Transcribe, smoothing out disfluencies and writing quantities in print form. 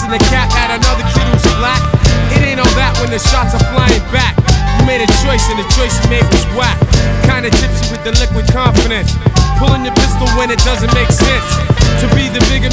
raising the cap at another kid who's black. It ain't all that when the shots are flying back. You made a choice and the choice you made was whack. Kinda tipsy with the liquid confidence, pulling your pistol when it doesn't make sense. To be the bigger